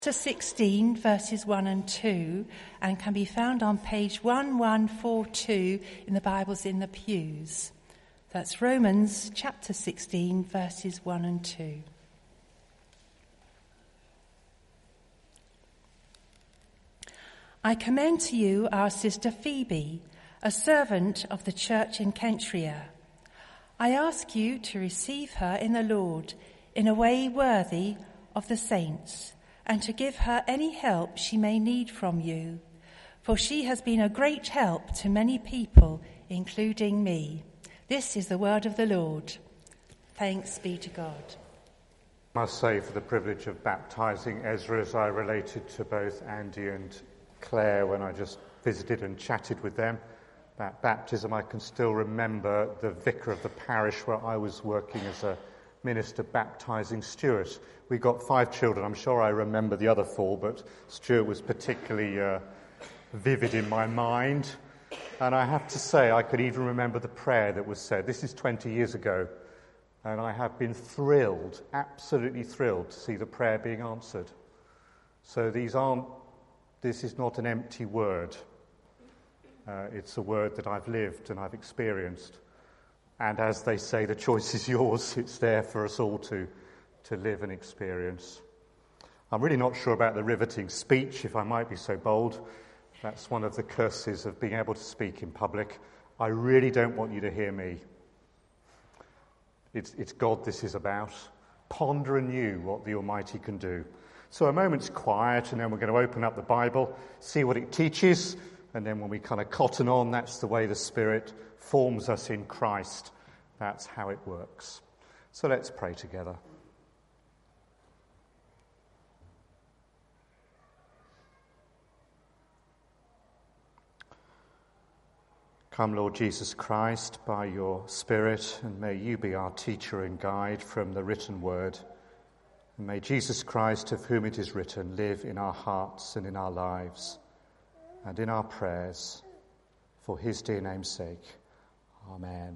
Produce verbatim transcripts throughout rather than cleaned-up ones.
Chapter sixteen, verses one and two, and can be found on page one one four two in the Bibles in the pews. That's Romans chapter sixteen, verses one and two. I commend to you our sister Phoebe, a servant of the church in Kentria. I ask you to receive her in the Lord in a way worthy of the saints, and to give her any help she may need from you, for she has been a great help to many people, including me. This is the word of the Lord. Thanks be to God. I must say, for the privilege of baptising Ezra, as I related to both Andy and Claire when I just visited and chatted with them about baptism, I can still remember the vicar of the parish where I was working as a minister baptising Stuart. We got five children. I'm sure I remember the other four, but Stuart was particularly uh, vivid in my mind. And I have to say, I could even remember the prayer that was said. This is twenty years ago, and I have been thrilled, absolutely thrilled, to see the prayer being answered. So these aren't, this is not an empty word. Uh, it's a word that I've lived and I've experienced. And as they say, the choice is yours. It's there for us all to, to live and experience. I'm really not sure about the riveting speech, if I might be so bold. That's one of the curses of being able to speak in public. I really don't want you to hear me. It's, it's God this is about. Ponder anew what the Almighty can do. So a moment's quiet, and then we're going to open up the Bible, see what it teaches, and then when we kind of cotton on, that's the way the Spirit forms us in Christ. That's how it works. So let's pray together. Come, Lord Jesus Christ, by your Spirit, and may you be our teacher and guide from the written word. And may Jesus Christ, of whom it is written, live in our hearts and in our lives and in our prayers, for his dear name's sake. Amen.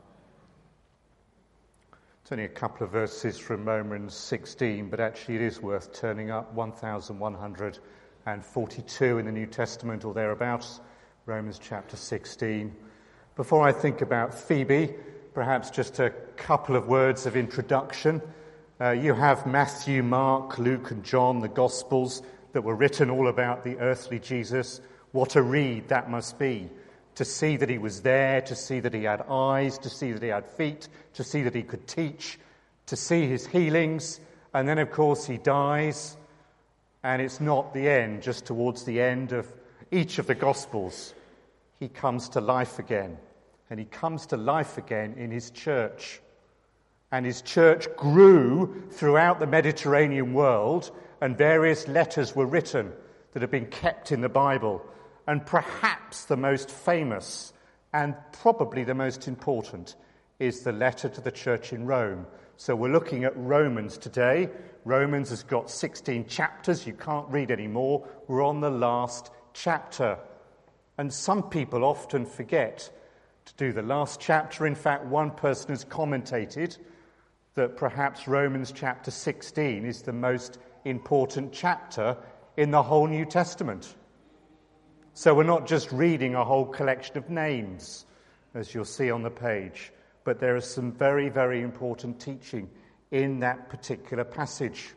It's only a couple of verses from Romans sixteen, but actually it is worth turning up. one thousand one hundred forty-two in the New Testament or thereabouts, Romans chapter sixteen. Before I think about Phoebe, perhaps just a couple of words of introduction. Uh, you have Matthew, Mark, Luke and John, the Gospels that were written all about the earthly Jesus. What a read that must be. To see that he was there, to see that he had eyes, to see that he had feet, to see that he could teach, to see his healings. And then, of course, he dies. And it's not the end. Just towards the end of each of the Gospels, he comes to life again. And he comes to life again in his church. And his church grew throughout the Mediterranean world, and various letters were written that have been kept in the Bible. And perhaps the most famous and probably the most important is the letter to the church in Rome. So we're looking at Romans today. Romans has got sixteen chapters. You can't read any more. We're on the last chapter. And some people often forget to do the last chapter. In fact, one person has commentated that perhaps Romans chapter sixteen is the most important chapter in the whole New Testament. So we're not just reading a whole collection of names, as you'll see on the page, but there is some very, very important teaching in that particular passage.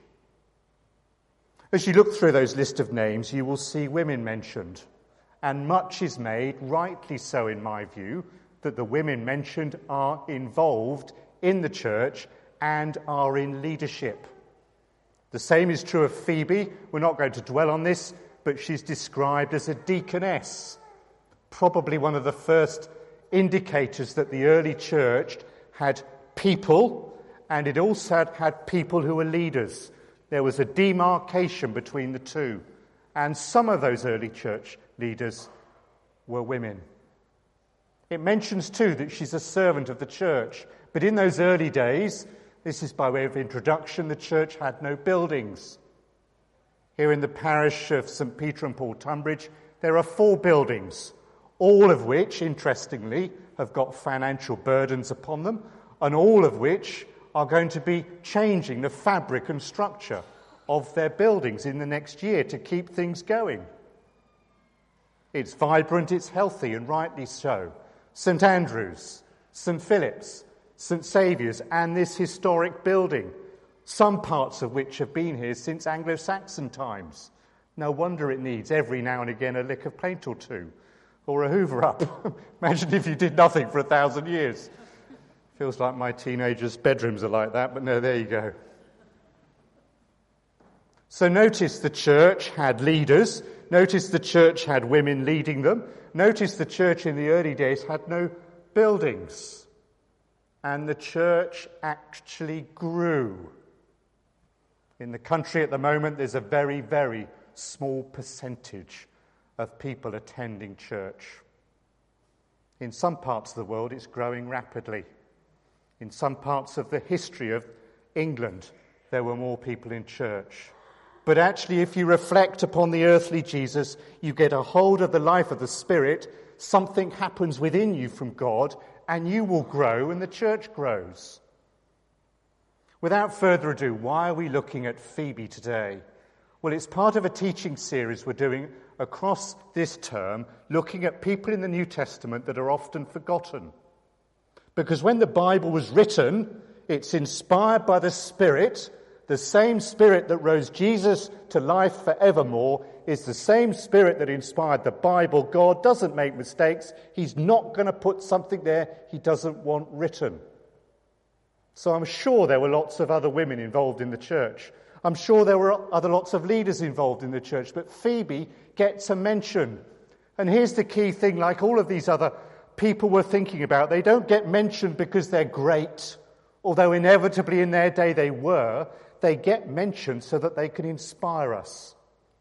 As you look through those list of names, you will see women mentioned, and much is made, rightly so in my view, that the women mentioned are involved in the church and are in leadership. The same is true of Phoebe. We're not going to dwell on this, but she's described as a deaconess, probably one of the first indicators that the early church had people, and it also had, had people who were leaders. There was a demarcation between the two, and some of those early church leaders were women. It mentions too that she's a servant of the church, but in those early days, this is by way of introduction, the church had no buildings. Here in the parish of St Peter and Paul Tunbridge, there are four buildings, all of which, interestingly, have got financial burdens upon them, and all of which are going to be changing the fabric and structure of their buildings in the next year to keep things going. It's vibrant, it's healthy, and rightly so. St Andrews, St Philip's, St Saviour's, and this historic building, some parts of which have been here since Anglo-Saxon times. No wonder it needs every now and again a lick of paint or two, or a hoover up. Imagine if you did nothing for a thousand years. Feels like my teenagers' bedrooms are like that, but no, there you go. So notice the church had leaders. Notice the church had women leading them. Notice the church in the early days had no buildings. And the church actually grew. In the country at the moment, there's a very, very small percentage of people attending church. In some parts of the world, it's growing rapidly. In some parts of the history of England, there were more people in church. But actually, if you reflect upon the earthly Jesus, you get a hold of the life of the Spirit, something happens within you from God, and you will grow, and the church grows. Without further ado, why are we looking at Phoebe today? Well, it's part of a teaching series we're doing across this term, looking at people in the New Testament that are often forgotten. Because when the Bible was written, it's inspired by the Spirit. The same Spirit that rose Jesus to life forevermore is the same Spirit that inspired the Bible. God doesn't make mistakes. He's not going to put something there he doesn't want written. So I'm sure there were lots of other women involved in the church. I'm sure there were other lots of leaders involved in the church, but Phoebe gets a mention. And here's the key thing, like all of these other people we're thinking about, they don't get mentioned because they're great, although inevitably in their day they were. They get mentioned so that they can inspire us.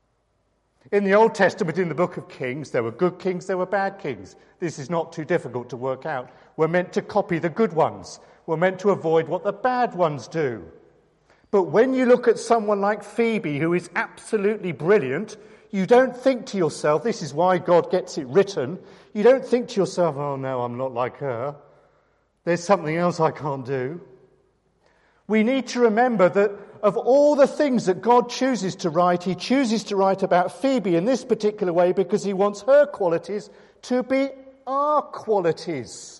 In the Old Testament, in the book of Kings, there were good kings, there were bad kings. This is not too difficult to work out. We're meant to copy the good ones. We're meant to avoid what the bad ones do. But when you look at someone like Phoebe, who is absolutely brilliant, you don't think to yourself, this is why God gets it written, you don't think to yourself, oh no, I'm not like her. There's something else I can't do. We need to remember that of all the things that God chooses to write, he chooses to write about Phoebe in this particular way because he wants her qualities to be our qualities.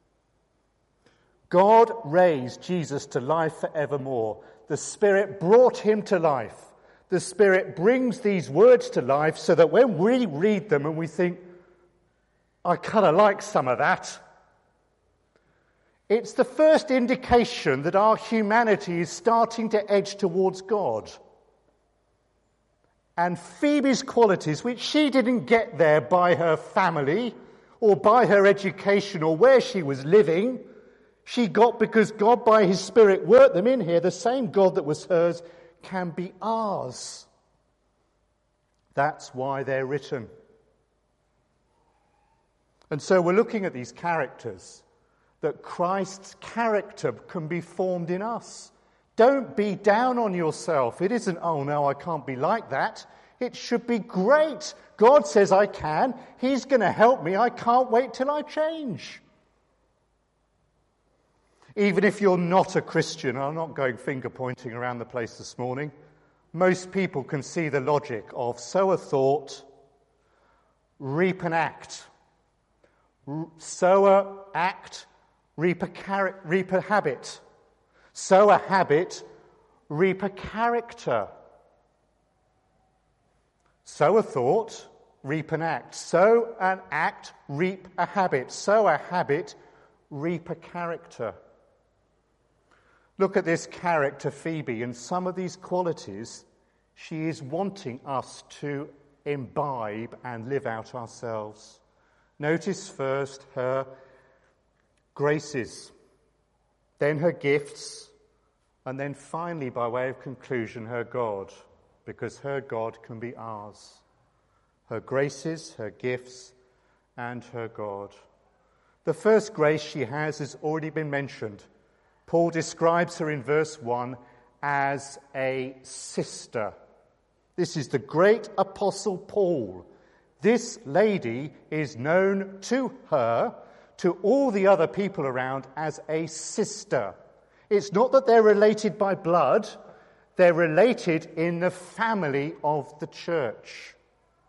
God raised Jesus to life forevermore. The Spirit brought him to life. The Spirit brings these words to life so that when we read them and we think, I kind of like some of that, it's the first indication that our humanity is starting to edge towards God. And Phoebe's qualities, which she didn't get there by her family or by her education or where she was living, she got because God by his Spirit worked them in here. The same God that was hers can be ours. That's why they're written. And so we're looking at these characters, that Christ's character can be formed in us. Don't be down on yourself. It isn't, oh no, I can't be like that. It should be great. God says I can. He's going to help me. I can't wait till I change. Even if you're not a Christian, I'm not going finger pointing around the place this morning, most people can see the logic of sow a thought, reap an act. Sow a act, reap a, char- reap a habit. Sow a habit, reap a character. Sow a thought, reap an act. Sow an act, reap a habit. Sow a habit, reap a character. Look at this character, Phoebe, and some of these qualities she is wanting us to imbibe and live out ourselves. Notice first her graces, then her gifts, and then finally, by way of conclusion, her God, because her God can be ours. Her graces, her gifts, and her God. The first grace she has has already been mentioned. Paul describes her in verse one as a sister. This is the great apostle Paul. This lady is known to her, to all the other people around, as a sister. It's not that they're related by blood. They're related in the family of the church.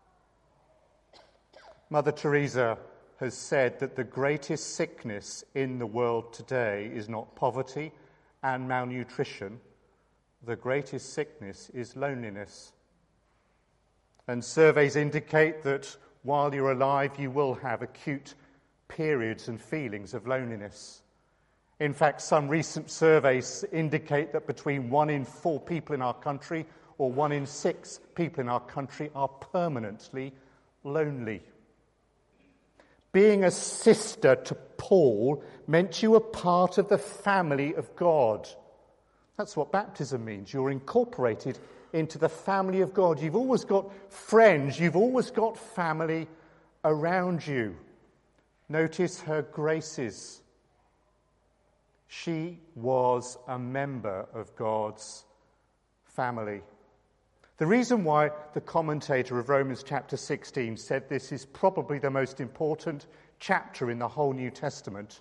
Mother Teresa has said that the greatest sickness in the world today is not poverty and malnutrition. The greatest sickness is loneliness. And surveys indicate that while you're alive, you will have acute periods and feelings of loneliness. In fact, some recent surveys indicate that between one in four people in our country or one in six people in our country are permanently lonely. Being a sister to Paul meant you were part of the family of God. That's what baptism means. You're incorporated into the family of God. You've always got friends. You've always got family around you. Notice her graces. She was a member of God's family. The reason why the commentator of Romans chapter sixteen said this is probably the most important chapter in the whole New Testament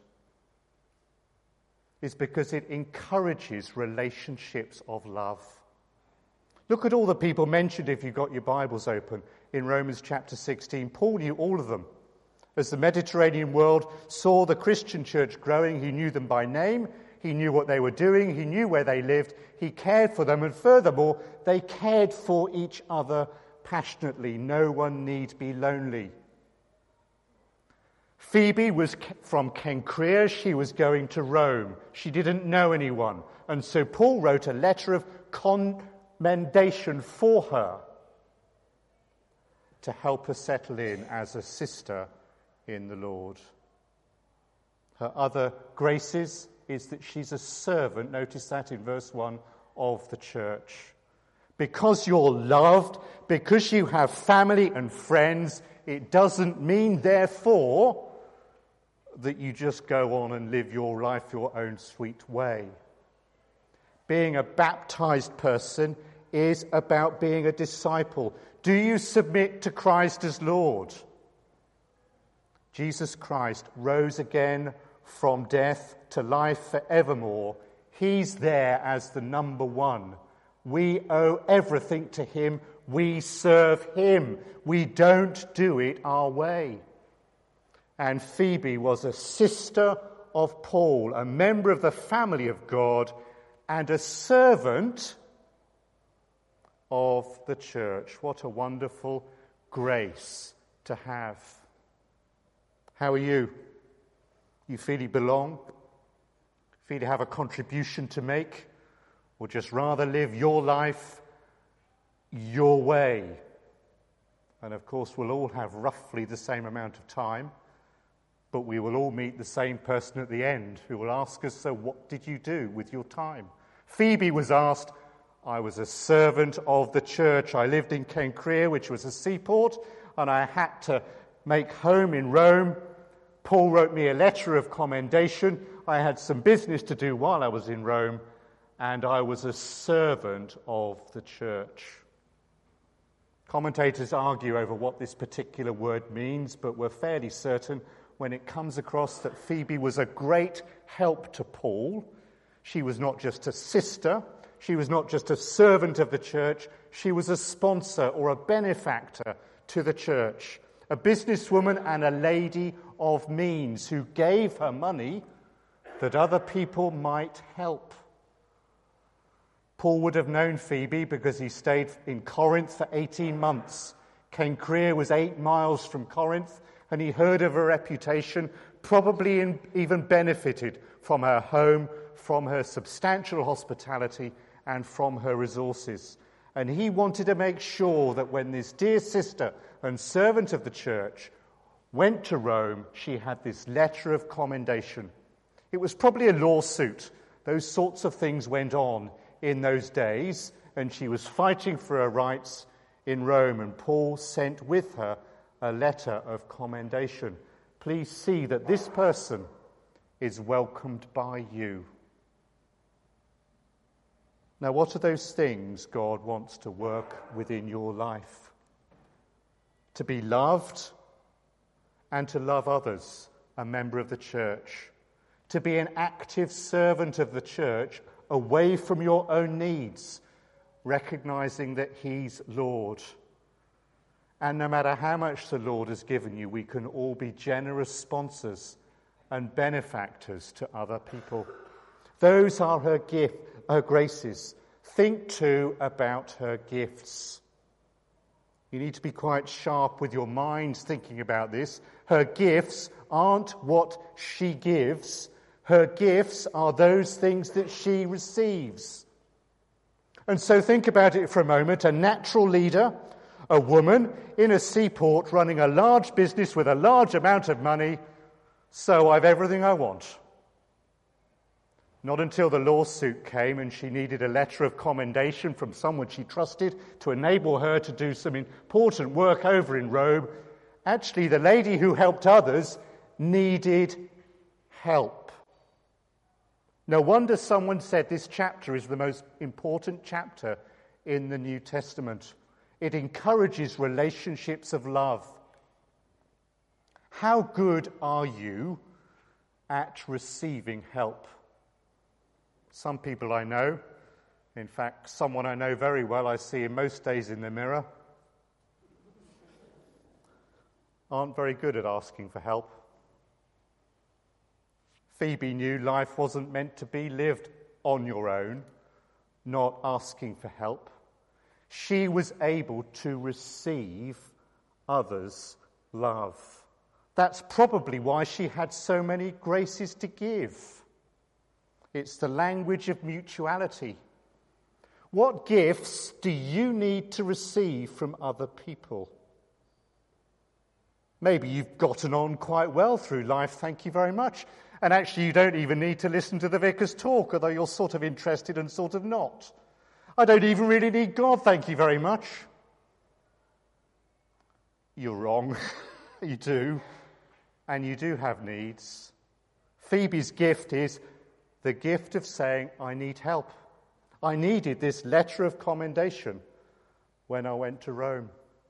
is because it encourages relationships of love. Look at all the people mentioned if you've got your Bibles open in Romans chapter sixteen. Paul knew all of them. As the Mediterranean world saw the Christian church growing, he knew them by name, he knew what they were doing, he knew where they lived, he cared for them, and furthermore, they cared for each other passionately. No one need be lonely. Phoebe was from Cenchreae. She was going to Rome. She didn't know anyone, and so Paul wrote a letter of commendation for her to help her settle in as a sister in the Lord. Her other graces is that she's a servant, notice that in verse one, of the church. Because you're loved, because you have family and friends, it doesn't mean, therefore, that you just go on and live your life your own sweet way. Being a baptized person is about being a disciple. Do you submit to Christ as Lord? Jesus Christ rose again from death to life forevermore. He's there as the number one. We owe everything to him. We serve him. We don't do it our way. And Phoebe was a sister of Paul, a member of the family of God, and a servant of the church. What a wonderful grace to have. How are you? You feel you belong? Feel you have a contribution to make? Or just rather live your life your way? And of course, we'll all have roughly the same amount of time, but we will all meet the same person at the end who will ask us, so what did you do with your time? Phoebe was asked, I was a servant of the church. I lived in Cenchreae, which was a seaport, and I had to make home in Rome. Paul wrote me a letter of commendation. I had some business to do while I was in Rome, and I was a servant of the church. Commentators argue over what this particular word means, but we're fairly certain when it comes across that Phoebe was a great help to Paul. She was not just a sister, she was not just a servant of the church, she was a sponsor or a benefactor to the church, a businesswoman and a lady of means who gave her money that other people might help. Paul would have known Phoebe because he stayed in Corinth for eighteen months. Cenchreae was eight miles from Corinth, and he heard of her reputation, probably in, even benefited from her home, from her substantial hospitality, and from her resources. And he wanted to make sure that when this dear sister and servant of the church went to Rome, she had this letter of commendation. It was probably a lawsuit. Those sorts of things went on in those days, and she was fighting for her rights in Rome, and Paul sent with her a letter of commendation. Please see that this person is welcomed by you. Now, what are those things God wants to work within your life? To be loved and to love others, a member of the church. To be an active servant of the church away from your own needs recognizing that he's Lord. And no matter how much the Lord has given you, we can all be generous sponsors and benefactors to other people. Those are her gift, her graces. Think too about her gifts. You need to be quite sharp with your minds thinking about this. Her gifts aren't what she gives. Her gifts are those things that she receives. And so think about it for a moment. A natural leader, a woman in a seaport running a large business with a large amount of money. So I've everything I want. Not until the lawsuit came and she needed a letter of commendation from someone she trusted to enable her to do some important work over in Rome. Actually, the lady who helped others needed help. No wonder someone said this chapter is the most important chapter in the New Testament. It encourages relationships of love. How good are you at receiving help? Some people I know, in fact, someone I know very well, I see him most days in the mirror, aren't very good at asking for help. Phoebe knew life wasn't meant to be lived on your own, not asking for help. She was able to receive others' love. That's probably why she had so many graces to give. It's the language of mutuality. What gifts do you need to receive from other people? Maybe you've gotten on quite well through life, thank you very much. And actually you don't even need to listen to the vicar's talk, although you're sort of interested and sort of not. I don't even really need God, thank you very much. You're wrong. You do. And you do have needs. Phoebe's gift is the gift of saying, I need help. I needed this letter of commendation when I went to Rome.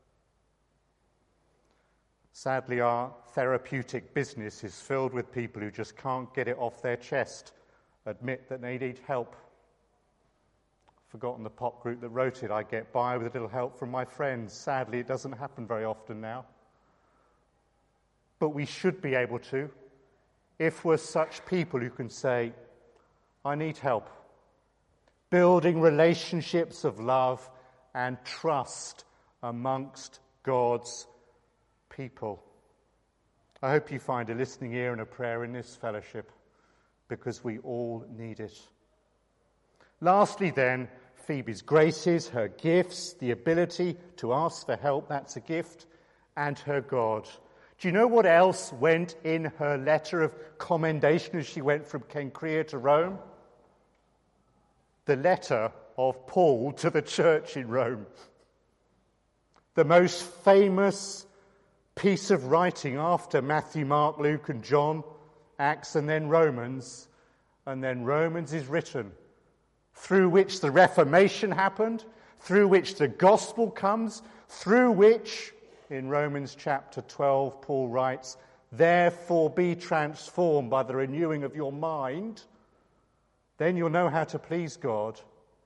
Sadly, our therapeutic business is filled with people who just can't get it off their chest, admit that they need help. I've forgotten the pop group that wrote it. I get by with a little help from my friends. Sadly, it doesn't happen very often now. But we should be able to, if we're such people who can say, I need help. Building relationships of love and trust amongst God's people. I hope you find a listening ear and a prayer in this fellowship, because we all need it. Lastly then, Phoebe's graces, her gifts, the ability to ask for help, that's a gift, and her God. Do you know what else went in her letter of commendation as she went from Cenchrea to Rome? The letter of Paul to the church in Rome. The most famous piece of writing after Matthew, Mark, Luke and John, Acts and then Romans. And then Romans is written, through which the Reformation happened, through which the gospel comes, through which, in Romans chapter twelve, Paul writes, therefore be transformed by the renewing of your mind. Then you'll know how to please God.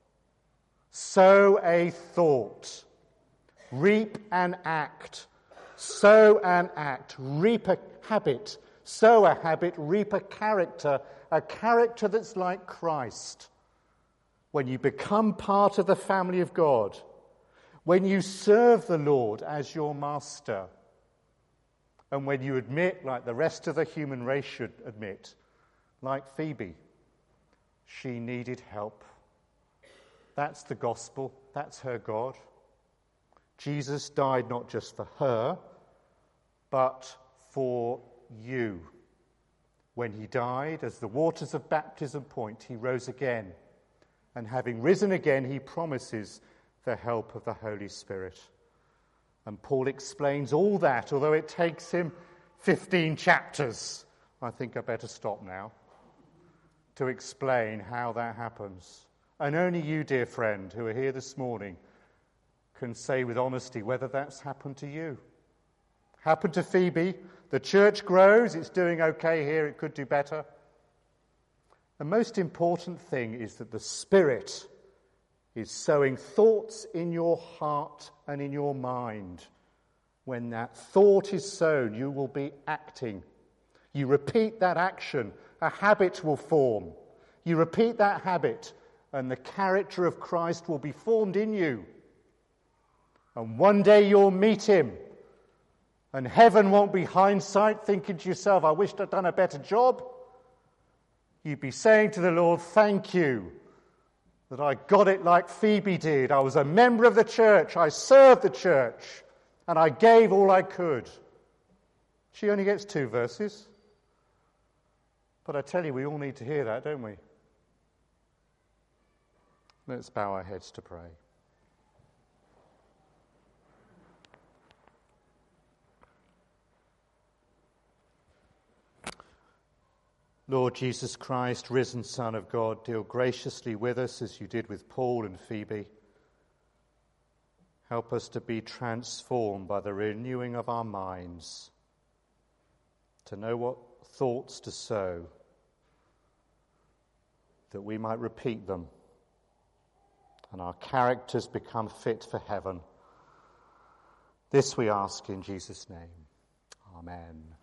Sow a thought, reap an act. Sow an act, reap a habit. Sow a habit, reap a character, a character that's like Christ. When you become part of the family of God, when you serve the Lord as your master, and when you admit, like the rest of the human race should admit, like Phoebe, she needed help. That's the gospel. That's her God. Jesus died not just for her, but for you. When he died, as the waters of baptism point, he rose again. And having risen again, he promises the help of the Holy Spirit. And Paul explains all that, although it takes him fifteen chapters. I think I better stop now. To explain how that happens. And only you, dear friend, who are here this morning, can say with honesty whether that's happened to you. Happened to Phoebe. The church grows. It's doing okay here. It could do better. The most important thing is that the Spirit is sowing thoughts in your heart and in your mind. When that thought is sown, you will be acting. You repeat that action, a habit will form. You repeat that habit, and the character of Christ will be formed in you. And one day you'll meet him. And heaven won't be hindsight, thinking to yourself, I wished I'd done a better job. You'd be saying to the Lord, thank you that I got it like Phoebe did. I was a member of the church. I served the church. And I gave all I could. She only gets two verses. But I tell you, we all need to hear that, don't we? Let's bow our heads to pray. Lord Jesus Christ, risen Son of God, deal graciously with us as you did with Paul and Phoebe. Help us to be transformed by the renewing of our minds, to know what thoughts to sow, that we might repeat them, and our characters become fit for heaven. This we ask in Jesus' name. Amen.